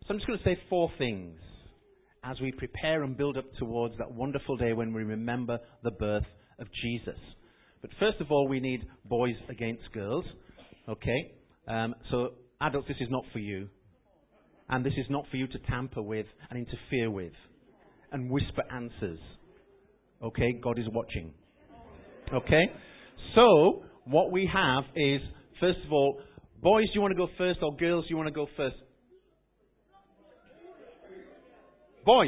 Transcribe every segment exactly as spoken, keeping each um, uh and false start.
So I'm just going to say four things as we prepare and build up towards that wonderful day when we remember the birth of Jesus. But first of all, we need boys against girls. Okay? Um, so, adults, this is not for you. And this is not for you to tamper with and interfere with and whisper answers. Okay? God is watching. Okay? So, what we have is, first of all, boys, do you want to go first, or girls, do you want to go first? Boys.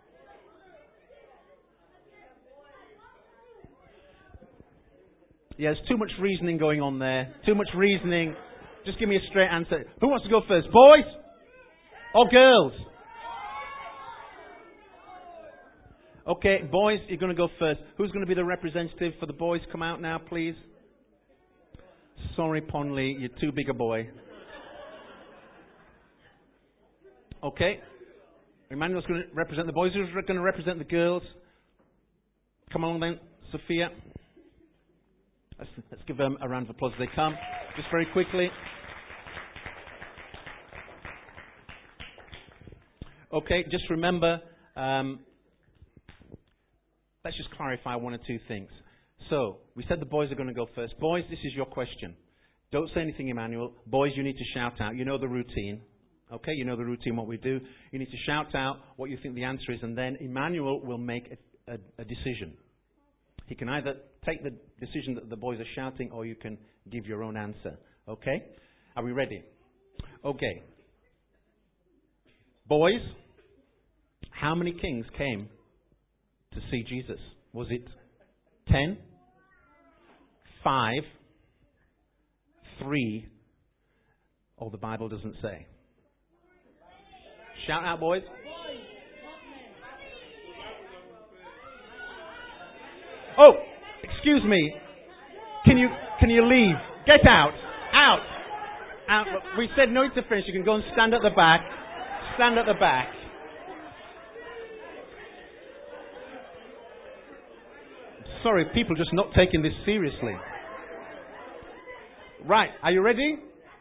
Yeah, there's too much reasoning going on there. Too much reasoning. Just give me a straight answer. Who wants to go first? Boys or girls? Okay, boys, you're going to go first. Who's going to be the representative for the boys? Come out now, please. Sorry, Ponley, you're too big a boy. Okay. Emmanuel's going to represent the boys. Who's going to represent the girls? Come along then, Sophia. Let's, let's give them a round of applause as they come. Just very quickly. Okay, just remember, um, let's just clarify one or two things. So, we said the boys are going to go first. Boys, this is your question. Don't say anything, Emmanuel. Boys, you need to shout out. You know the routine. Okay, you know the routine, what we do. You need to shout out what you think the answer is, and then Emmanuel will make a, a, a decision. He can either take the decision that the boys are shouting, or you can give your own answer. Okay? Are we ready? Okay. Boys, how many kings came to see Jesus? Was it ten? Five? Three? Or the Bible doesn't say? Shout out, boys. Oh, excuse me. Can you can you leave? Get out. Out. Out. We said no interference. You can go and stand at the back. Stand at the back. Sorry, people just not taking this seriously. Right, are you ready?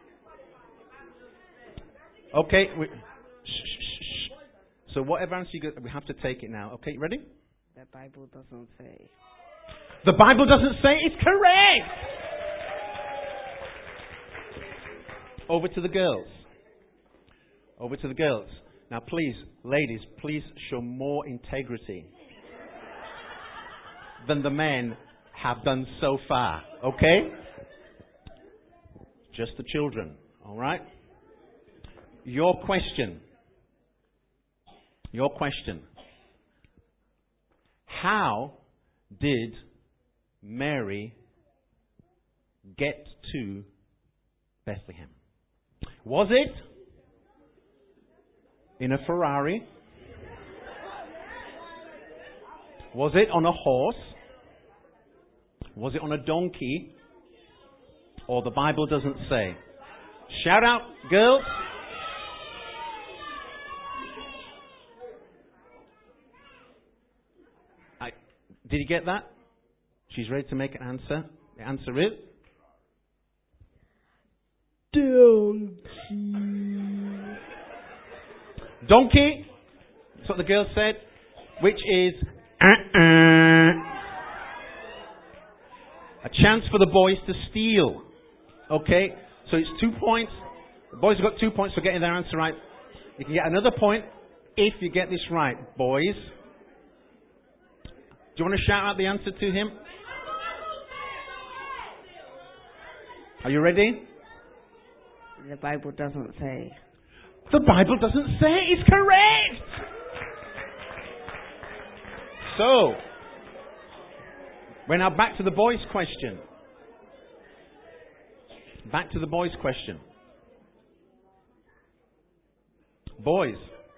Okay. We, shh, shh, shh. So whatever answer you get, we have to take it now. Okay, ready? The Bible doesn't say. The Bible doesn't say it's correct. Over to the girls. Over to the girls. Now please, ladies, please show more integrity than the men have done so far. Okay? Just the children. Alright? Your question. Your question. How did Mary get to Bethlehem? Was it in a Ferrari? Was it on a horse? Was it on a donkey? Or the Bible doesn't say? Shout out, girls. I, did you get that? She's ready to make an answer. The answer is... Donkey. Donkey. That's what the girl said. Which is... Uh-uh. A chance for the boys to steal. Okay? So it's two points. The boys have got two points for getting their answer right. You can get another point if you get this right, boys. Do you want to shout out the answer to him? Are you ready? The Bible doesn't say. The Bible doesn't say it's correct. So, we're now back to the boys' question. Back to the boys' question. Boys.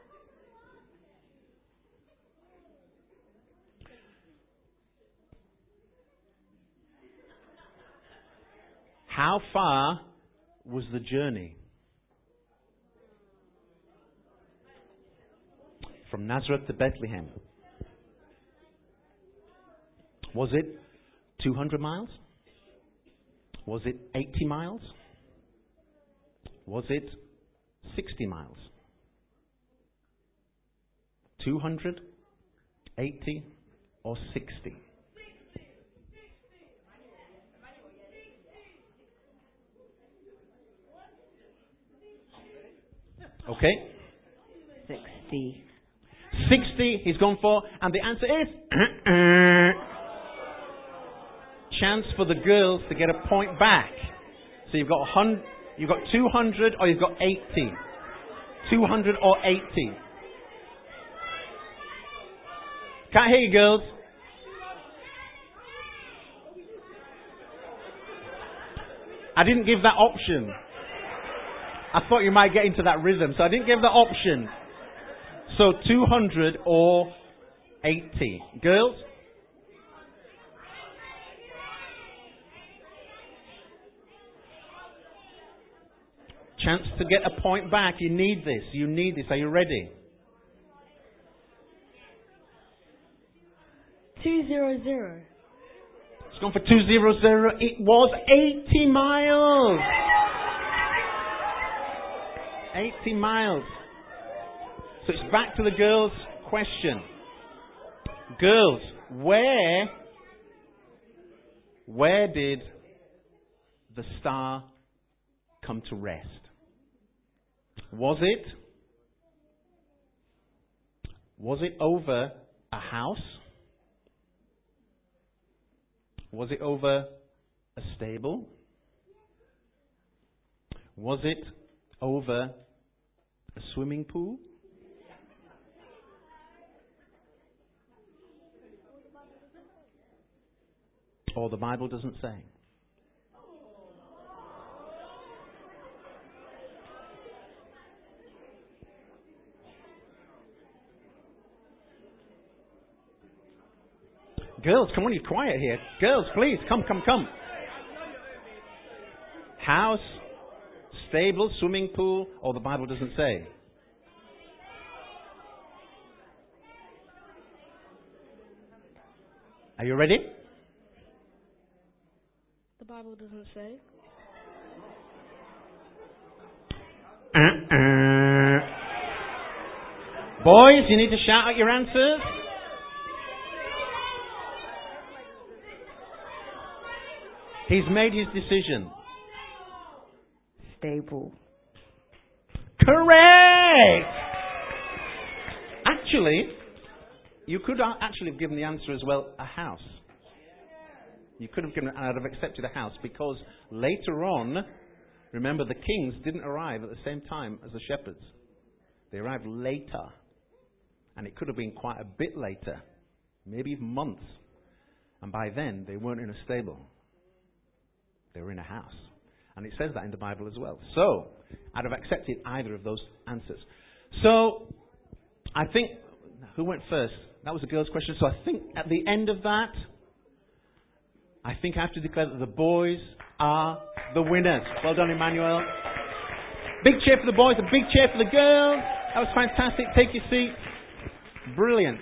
How far was the journey from Nazareth to Bethlehem? Was it two hundred miles? Was it eighty miles? Was it sixty miles? two hundred, eighty, or sixty? Okay. Sixty. sixty he's gone for, and the answer is chance for the girls to get a point back. So you've got one hundred, you've got two hundred, or you've got eighty. two hundred or eighty. Can't hear you, girls. I didn't give that option. I thought you might get into that rhythm, so I didn't give that option. So two hundred or eighty. Girls? Chance to get a point back. You need this. You need this. Are you ready? Two zero zero. It's gone for two hundred. It was eighty miles. eighty miles. So it's back to the girls' question. Girls, where, where did the star come to rest? Was it, was it over a house? Was it over a stable? Was it over a swimming pool? Or the Bible doesn't say. Girls, come on, you're quiet here. Girls, please, come, come, come. House, stable, swimming pool, or the Bible doesn't say. Are you ready? The Bible doesn't say. Uh-uh. Boys, you need to shout out your answers. He's made his decision. Stable. Correct! Actually, you could actually have given the answer as well, a house. You could have given, and I'd have accepted a house, because later on, remember, the kings didn't arrive at the same time as the shepherds. They arrived later. And it could have been quite a bit later. Maybe even months. And by then, they weren't in a stable. They were in a house. And it says that in the Bible as well. So, I'd have accepted either of those answers. So, I think, who went first? That was a girl's question. So I think at the end of that, I think I have to declare that the boys are the winners. Well done, Emmanuel. Big cheer for the boys, a big cheer for the girls. That was fantastic. Take your seat. Brilliant.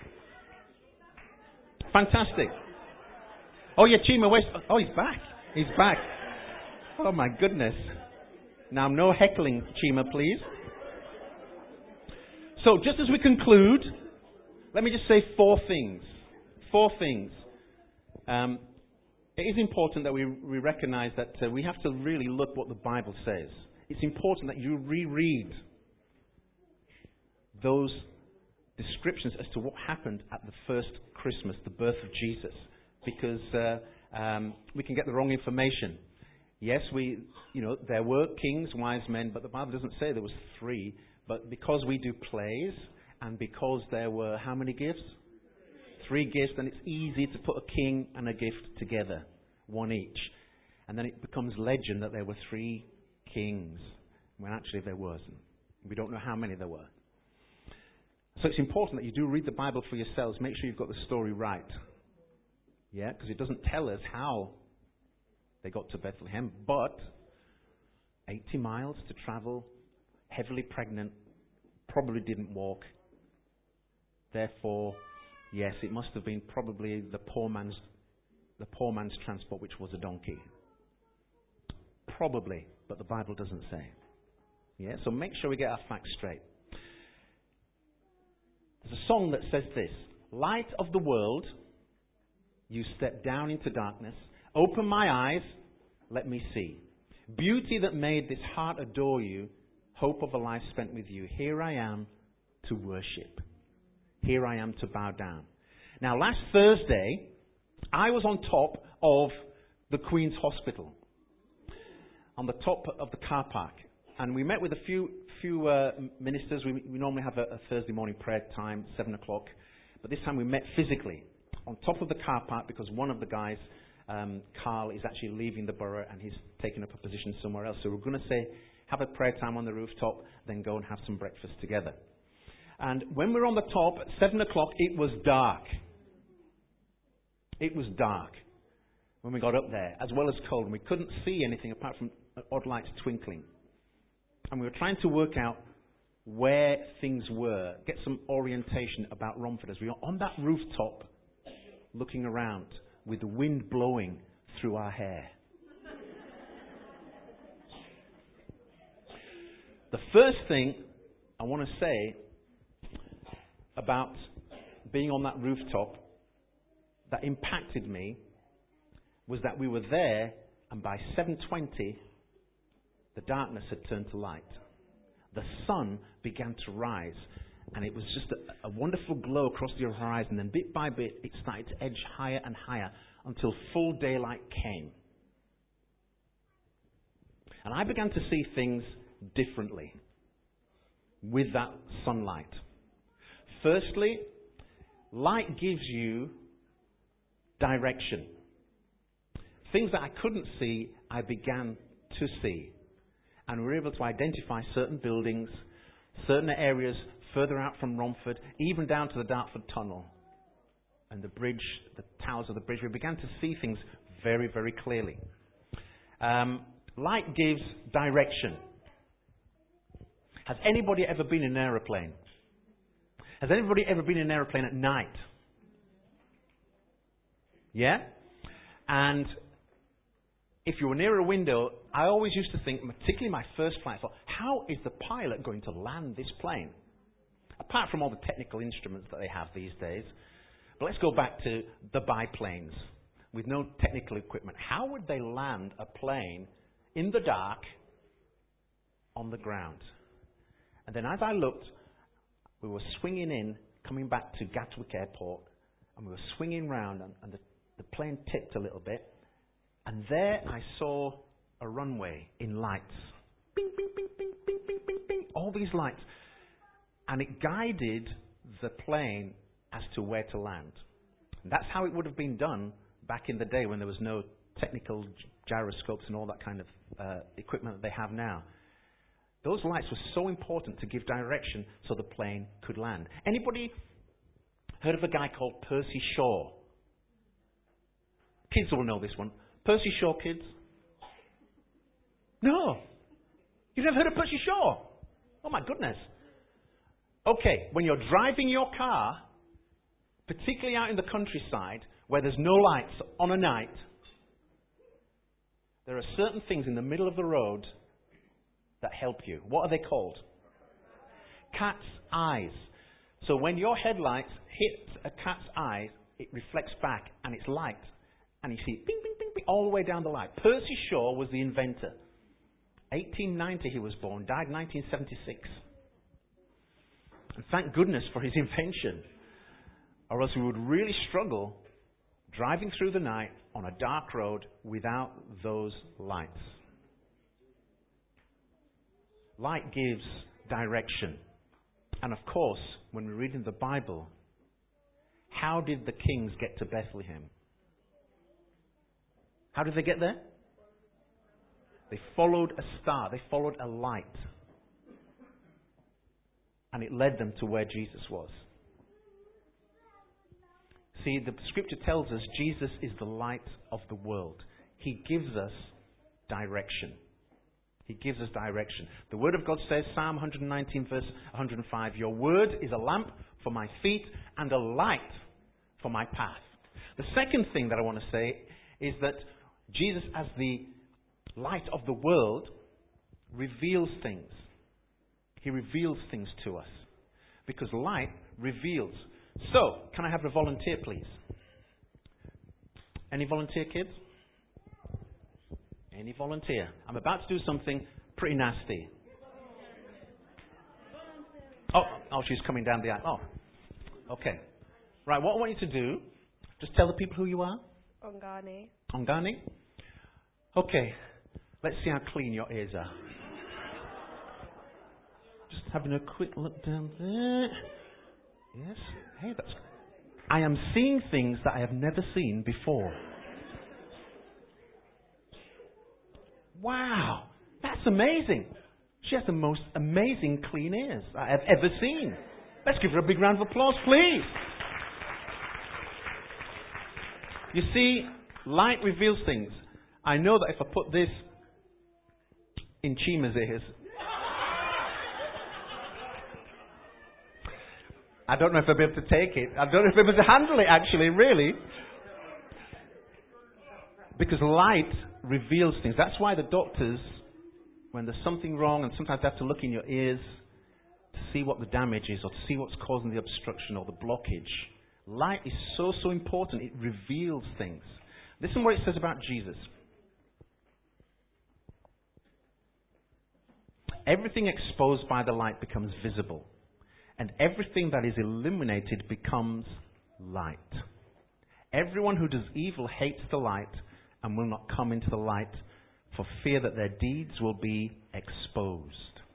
Fantastic. Oh yeah, Chima West. Oh, he's back. He's back. Oh my goodness. Now, no heckling, Chima, please. So, just as we conclude, let me just say four things. Four things. Um, it is important that we, we recognize that uh, we have to really look what the Bible says. It's important that you reread those descriptions as to what happened at the first Christmas, the birth of Jesus, because uh, um, we can get the wrong information. Yes, we, you know, there were kings, wise men, but the Bible doesn't say there was three. But because we do plays, and because there were how many gifts? Three gifts, and it's easy to put a king and a gift together, one each. And then it becomes legend that there were three kings, when actually there wasn't. We don't know how many there were. So it's important that you do read the Bible for yourselves. Make sure you've got the story right. Yeah, because it doesn't tell us how they got to Bethlehem, but eighty miles to travel, heavily pregnant, probably didn't walk. Therefore, yes, it must have been probably the poor man's the poor man's transport, which was a donkey. Probably, but the Bible doesn't say. Yeah, so make sure we get our facts straight. There's a song that says this: light of the world, you step down into darkness. Open my eyes, let me see. Beauty that made this heart adore you. Hope of a life spent with you. Here I am to worship. Here I am to bow down. Now, last Thursday, I was on top of the Queen's Hospital, on the top of the car park. And we met with a few few uh, ministers. We, we normally have a, a Thursday morning prayer time, seven o'clock. But this time we met physically on top of the car park because one of the guys, um, Carl, is actually leaving the borough and he's taken up a position somewhere else. So we're going to say, have a prayer time on the rooftop, then go and have some breakfast together. And when we were on the top at seven o'clock, it was dark. It was dark when we got up there, as well as cold. And we couldn't see anything apart from odd lights twinkling. And we were trying to work out where things were, get some orientation about Romford as we were on that rooftop looking around with the wind blowing through our hair. The first thing I want to say about being on that rooftop that impacted me was that we were there, and by seven twenty the darkness had turned to light. The sun began to rise, and it was just a, a wonderful glow across the horizon. And bit by bit, it started to edge higher and higher until full daylight came. And I began to see things differently with that sunlight. Firstly, light gives you direction. Things that I couldn't see, I began to see. And we were able to identify certain buildings, certain areas further out from Romford, even down to the Dartford Tunnel and the bridge, the towers of the bridge. We began to see things very, very clearly. Um, light gives direction. Has anybody ever been in an aeroplane? Has anybody ever been in an aeroplane at night? Yeah? And if you were near a window, I always used to think, particularly my first flight, I thought, how is the pilot going to land this plane? Apart from all the technical instruments that they have these days. But let's go back to the biplanes with no technical equipment. How would they land a plane in the dark on the ground? And then as I looked, we were swinging in, coming back to Gatwick Airport, and we were swinging round, and, and the, the plane tipped a little bit. And there I saw a runway in lights. Bing, bing, bing, bing, bing, bing, bing, bing. All these lights. And it guided the plane as to where to land. And that's how it would have been done back in the day when there was no technical gyroscopes and all that kind of uh, equipment that they have now. Those lights were so important to give direction so the plane could land. Anybody heard of a guy called Percy Shaw? Kids will know this one. Percy Shaw, kids? No. You've never heard of Percy Shaw? Oh my goodness. Okay, when you're driving your car, particularly out in the countryside, where there's no lights on a night, there are certain things in the middle of the road that help you. What are they called? Cat's eyes. So when your headlights hit a cat's eye, it reflects back and it's light. And you see it, bing, bing, bing, bing, all the way down the line. Percy Shaw was the inventor. eighteen ninety he was born, died nineteen seventy-six. And thank goodness for his invention. Or else we would really struggle driving through the night on a dark road without those lights. Light gives direction. And of course, when we read in the Bible, how did the kings get to Bethlehem? How did they get there? They followed a star. They followed a light. And it led them to where Jesus was. See, the scripture tells us Jesus is the light of the world. He gives us direction. He gives us direction. The Word of God says, Psalm one nineteen, verse one hundred five, your word is a lamp for my feet and a light for my path. The second thing that I want to say is that Jesus, as the light of the world, reveals things. He reveals things to us. Because light reveals. So, can I have a volunteer, please? Any volunteer kids? Any volunteer? I'm about to do something pretty nasty. Oh, oh, she's coming down the aisle. Oh, okay. Right, what I want you to do, just tell the people who you are. Ongani. Ongani? Okay, let's see how clean your ears are. Just having a quick look down there. Yes. Hey, that's... I am seeing things that I have never seen before. Wow, that's amazing. She has the most amazing clean ears I have ever seen. Let's give her a big round of applause, please. You see, light reveals things. I know that if I put this in Chima's ears, I don't know if I'll be able to take it. I don't know if I'll be able to handle it, actually, really. Because light reveals things. That's why the doctors, when there's something wrong, and sometimes they have to look in your ears to see what the damage is, or to see what's causing the obstruction or the blockage. Light is so, so important. It reveals things. Listen what it says about Jesus. Everything exposed by the light becomes visible, and everything that is illuminated becomes light. Everyone who does evil hates the light and will not come into the light for fear that their deeds will be exposed.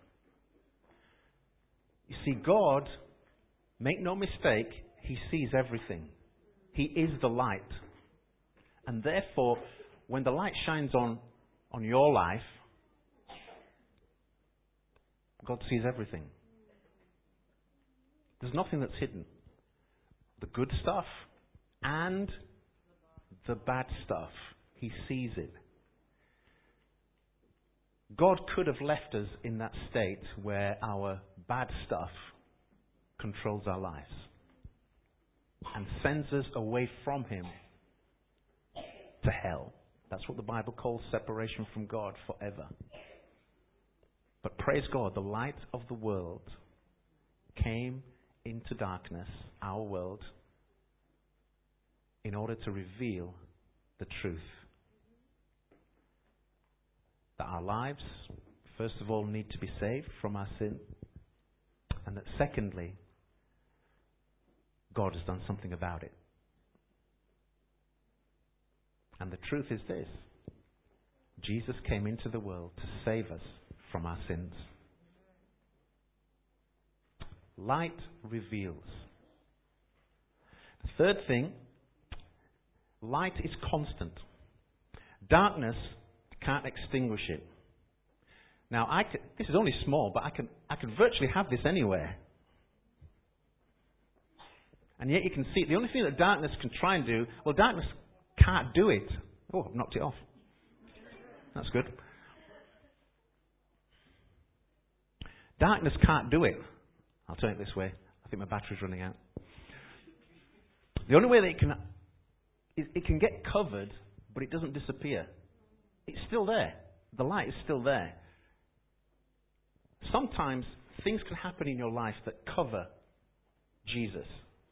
You see, God, make no mistake, He sees everything. He is the light. And therefore, when the light shines on, on your life, God sees everything. There's nothing that's hidden. The good stuff and the bad stuff. He sees it. God could have left us in that state where our bad stuff controls our lives and sends us away from Him to hell. That's what the Bible calls separation from God forever. But praise God, the light of the world came into darkness, our world, in order to reveal the truth. That our lives, first of all, need to be saved from our sin. And that secondly, God has done something about it. And the truth is this: Jesus came into the world to save us from our sins. Light reveals. The third thing, light is constant. Darkness can't extinguish it. Now, I can, this is only small, but I can I can virtually have this anywhere. And yet you can see it. The only thing that darkness can try and do, well, darkness can't do it. Oh, I've knocked it off. That's good. Darkness can't do it. I'll turn it this way. I think my battery's running out. The only way that it can, it, it can get covered, but it doesn't disappear. It's still there. The light is still there. Sometimes things can happen in your life that cover Jesus.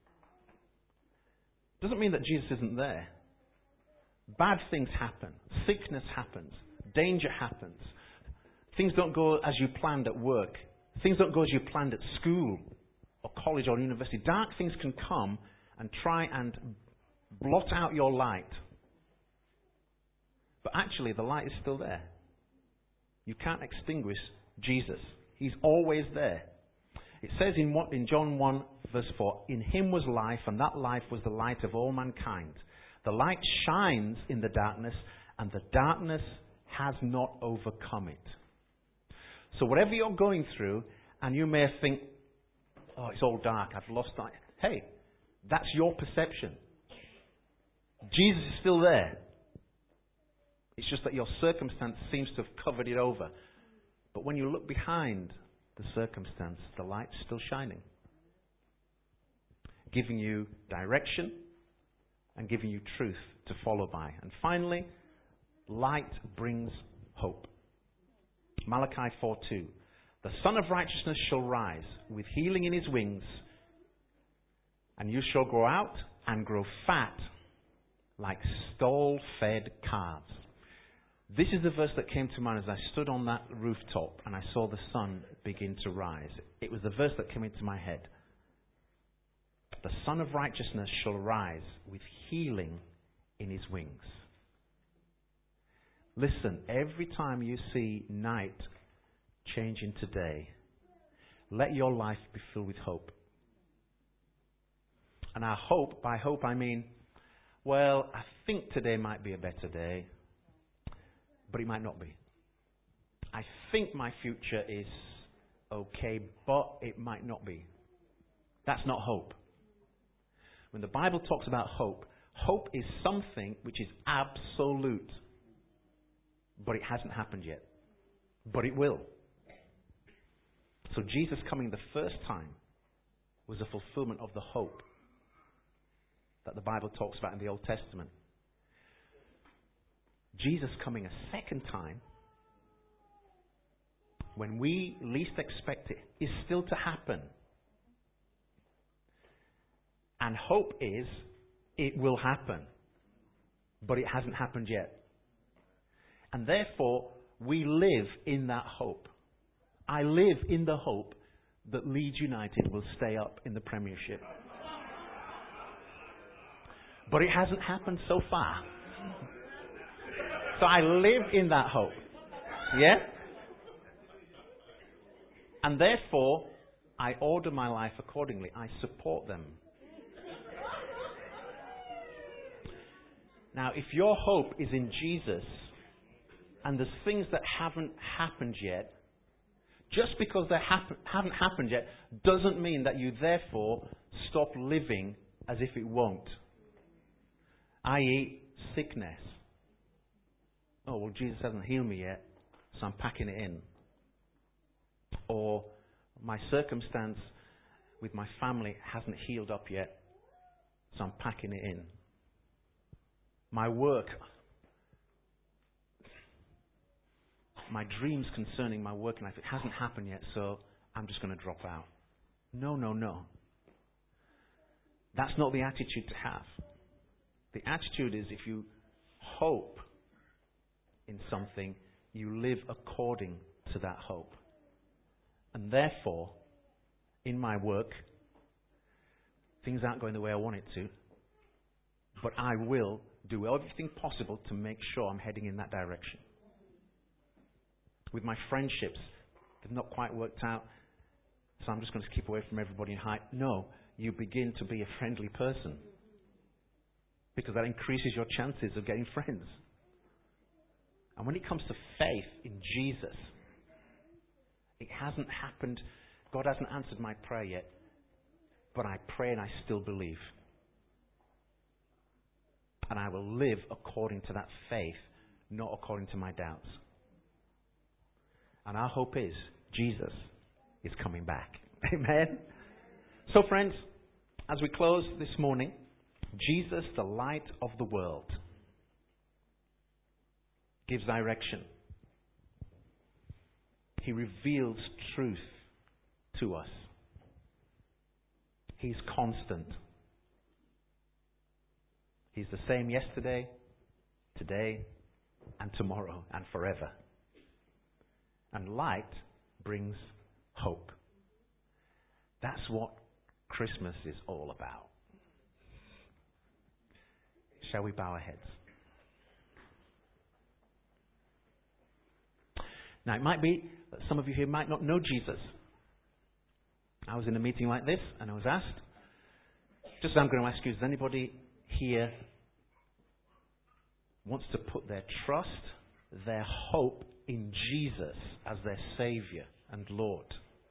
Doesn't mean that Jesus isn't there. Bad things happen. Sickness happens. Danger happens. Things don't go as you planned at work. Things don't go as you planned at school or college or university. Dark things can come and try and blot out your light. But actually, the light is still there. You can't extinguish Jesus. He's always there. It says in, what, in John one, verse four, "In Him was life, and that life was the light of all mankind. The light shines in the darkness, and the darkness has not overcome it." So whatever you're going through, and you may think, "Oh, it's all dark, I've lost light." Hey, that's your perception. Jesus is still there. It's just that your circumstance seems to have covered it over. But when you look behind the circumstance, the light's still shining, giving you direction and giving you truth to follow by. And finally, light brings hope. Malachi four two. "The Son of Righteousness shall rise with healing in His wings, And you shall grow out and grow fat like stall-fed calves. This is the verse that came to mind as I stood on that rooftop and I saw the sun begin to rise. It was the verse that came into my head. The Son of Righteousness shall rise with healing in his wings. Listen, every time you see night change into day, let your life be filled with hope. And I hope, by hope I mean, well, I think today might be a better day, but it might not be. I think my future is okay, but it might not be. That's not hope. When the Bible talks about hope, hope is something which is absolute, but it hasn't happened yet. But it will. So Jesus coming the first time was a fulfillment of the hope that the Bible talks about in the Old Testament. Jesus coming a second time, when we least expect it, is still to happen. And hope is, it will happen. But it hasn't happened yet. And therefore, we live in that hope. I live in the hope that Leeds United will stay up in the Premiership. But it hasn't happened so far. So I live in that hope. Yeah? And therefore, I order my life accordingly. I support them. Now, if your hope is in Jesus, and there's things that haven't happened yet, just because they happen, haven't happened yet, doesn't mean that you therefore stop living as if it won't. that is sickness. Oh, well, Jesus hasn't healed me yet, so I'm packing it in. Or my circumstance with my family hasn't healed up yet, so I'm packing it in. My work, my dreams concerning my work life, it hasn't happened yet, so I'm just going to drop out. No, no, no. That's not the attitude to have. The attitude is if you hope in something, you live according to that hope. And therefore, in my work, things aren't going the way I want it to, but I will do everything possible to make sure I'm heading in that direction. With my friendships, they've not quite worked out, so I'm just going to keep away from everybody in height. No, you begin to be a friendly person, because that increases your chances of getting friends. And when it comes to faith in Jesus, it hasn't happened. God hasn't answered my prayer yet, but I pray and I still believe. And I will live according to that faith, not according to my doubts. And our hope is Jesus is coming back. Amen? So friends, as we close this morning, Jesus, the light of the world, gives direction. He reveals truth to us. He's constant. He's the same yesterday, today, and tomorrow, and forever. And light brings hope. That's what Christmas is all about. Shall we bow our heads? Now, it might be that some of you here might not know Jesus. I was in a meeting like this, and I was asked, just as I'm going to ask you, does anybody here wants to put their trust, their hope in Jesus as their Saviour and Lord?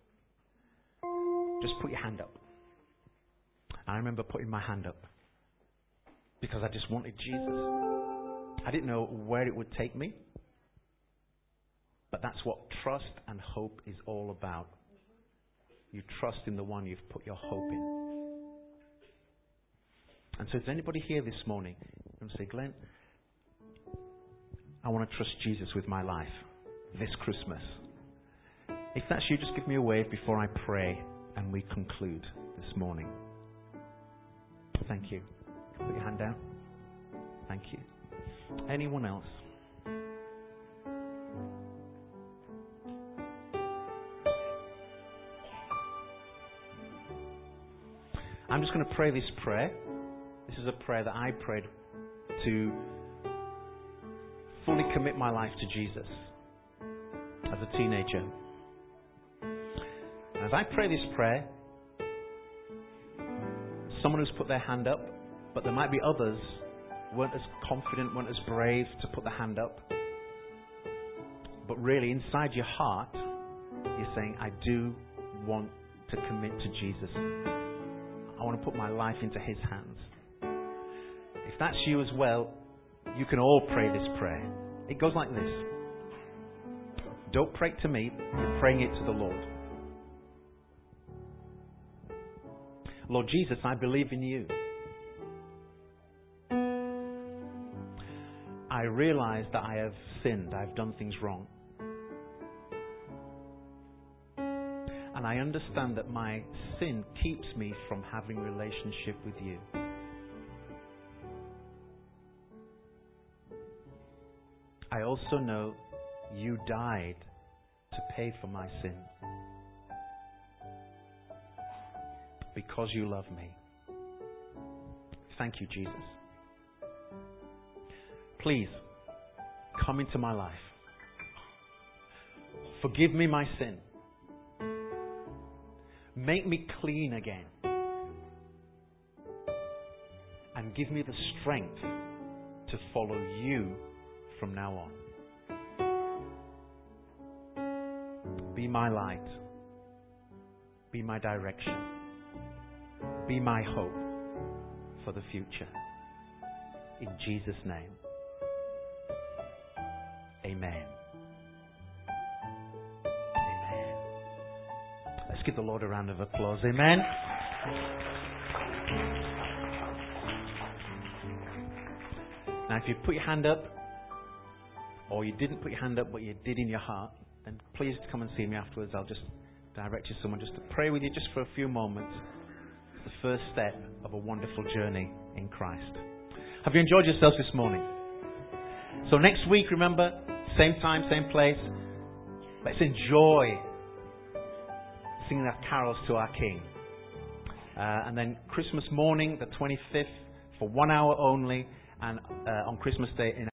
Just put your hand up. I remember putting my hand up because I just wanted Jesus. I didn't know where it would take me, but that's what trust and hope is all about. You trust in the one you've put your hope in. And so is anybody here this morning and say, Glenn, I want to trust Jesus with my life this Christmas? If that's you, just give me a wave before I pray and we conclude this morning. Thank you. Put your hand down. Thank you. Anyone else? I'm just going to pray this prayer. This is a prayer that I prayed to fully commit my life to Jesus as a teenager. And as I pray this prayer, someone who's put their hand up, but there might be others who weren't as confident, weren't as brave to put their hand up. But really, inside your heart, you're saying, I do want to commit to Jesus. I want to put my life into His hands. If that's you as well, you can all pray this prayer. It goes like this. Don't pray it to me, you're praying it to the Lord. Lord Jesus, I believe in you. I realize that I have sinned, I've done things wrong. And I understand that my sin keeps me from having a relationship with you. I also know you died to pay for my sin. Because you love me. Thank you, Jesus. Please, come into my life. Forgive me my sin. Make me clean again. And give me the strength to follow you from now on. Be my light. Be my direction. Be my hope for the future. In Jesus' name. Amen. Amen. Let's give the Lord a round of applause. Amen. Now, if you put your hand up, or you didn't put your hand up, but you did in your heart, then please come and see me afterwards. I'll just direct you to someone just to pray with you just for a few moments. It's the first step of a wonderful journey in Christ. Have you enjoyed yourselves this morning? So next week, remember, same time, same place. Let's enjoy singing our carols to our King. Uh, and then Christmas morning, the twenty-fifth, for one hour only, and uh, on Christmas Day in